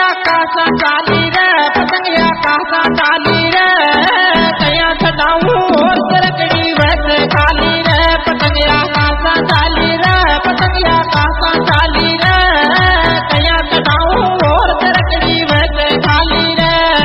कासा चाली रे पतंगिया कासा चाली रे कया छडाऊं और सरकड़ी वैसे खाली रे पतंगिया कासा चाली रे पतंगिया कासा चाली रे कया छडाऊं और सरकड़ी वैसे खाली रे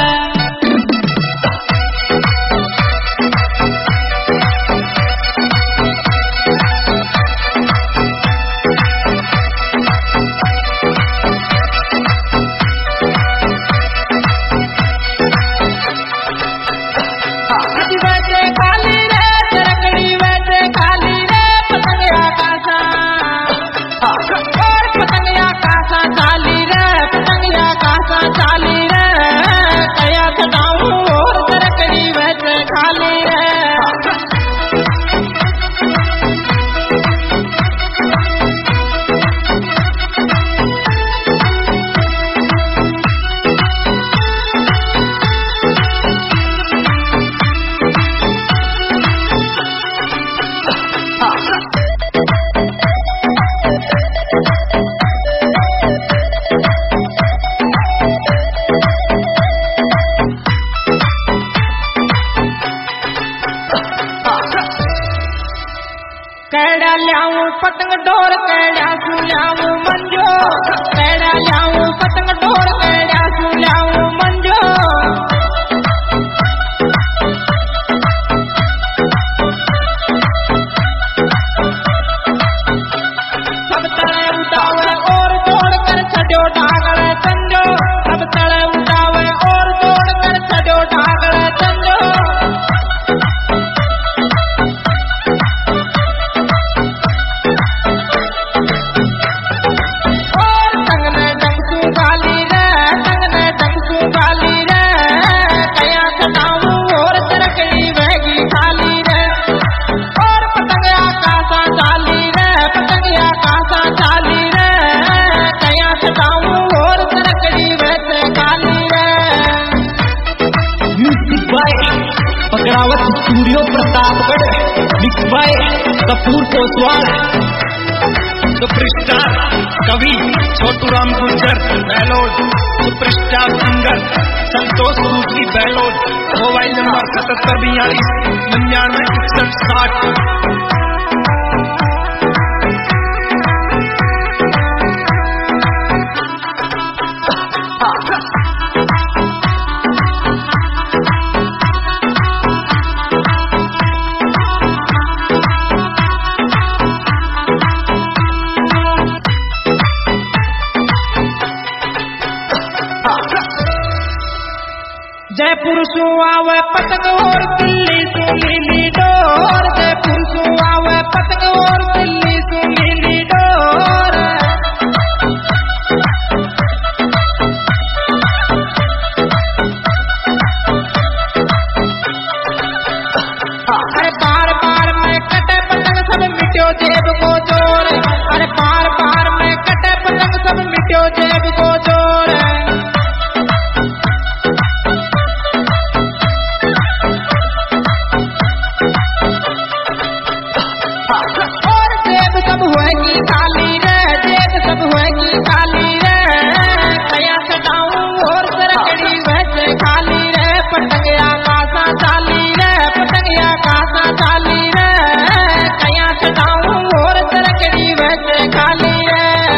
कैड़ा ल्याऊं पतंग डोर कैड़ा सू ल्याऊं मंजो कैड़ा ल्याऊं पतंग डोर कैड़ा सू ल्याऊं मंजो सब तले उठावे और तोड़ कर छड़ो ढागल संजो सब तले उठावे और तोड़ कर छड़ो ढागल संजो पकड़ावत studio Pratapgarh mix by Kapoor Kotwal superstar Kavi Chhotu Ram Gurjar Bailod superstar singer Santosh Sutri Bailod mobile number 7742996160 Jaipur सु आवे पतंग और दिल्ली सु लीली डोर जयपुर सु आवे पतंग और दिल्ली सु लीली डोर अरे बार बार में कटे पतंग सब मिट्यो जेब को जोर अरे बार बार में कटे पतंग सब मिट्यो जेब को जोर खाली रे जेब सब होएगी खाली रे कया छडाऊं और सरकड़ी वैसे खाली रे पतंगिया कासा चाली रे पतंगिया कासा चाली रे कया छडाऊं और सरकड़ी वैसे खाली रे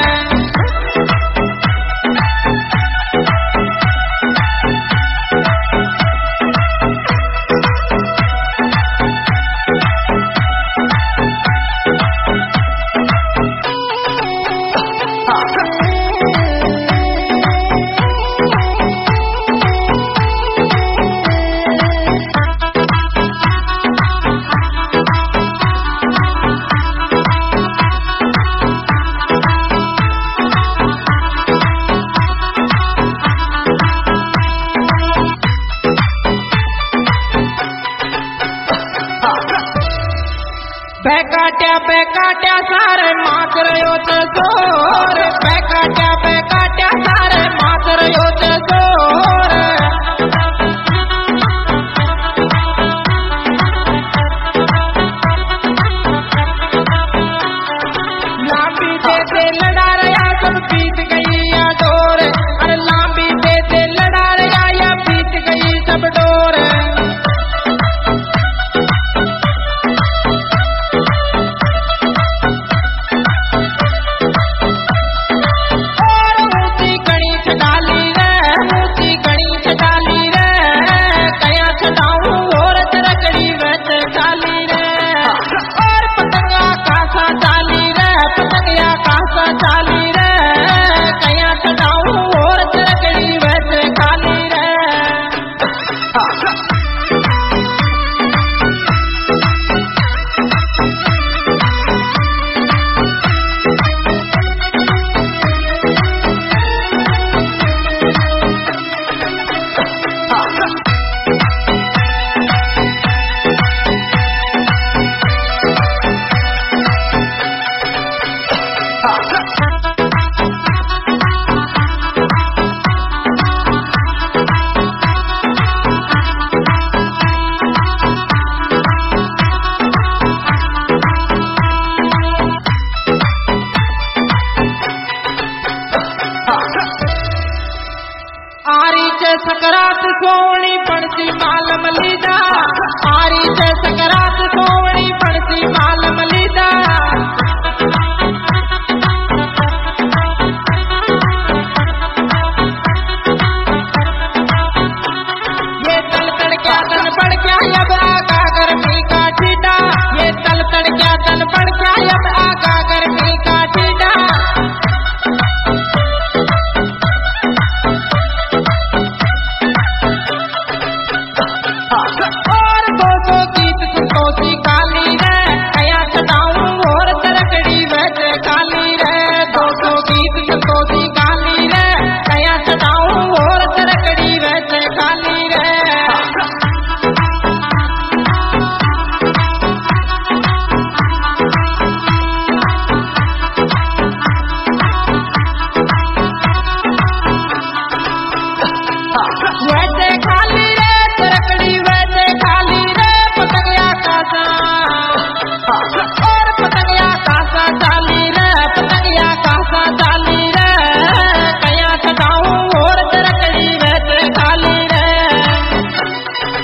बेकाट्या सारे मात रयो तो जोर बेकाट्या सारे मात रयो तो जोर लांबी दे लड़ा रहा सब बीत गई या डोर अरे लांबी से सकरात सोवणी पड़ती माल मलीदा, आरी से सकरात सोवणी पड़ती माल मलीदा। ये तल तड़क्या तन पड़क्या अब आगा गर्मी का ठीडा, ये तल तड़क्या तन पड़क्या अब आगा गर्मी का ठीडा। और 200 गीत संतोषी काली रे, कया चढ़ाऊं और तरकड़ी वैसे काली रे। 200 गीत संतोषी काली रे, कया चढ़ाऊं और तरकड़ी वैसे काली रे। वैसे खाली रे तरकड़ी वैसे खाली रे पटंगिया का सा।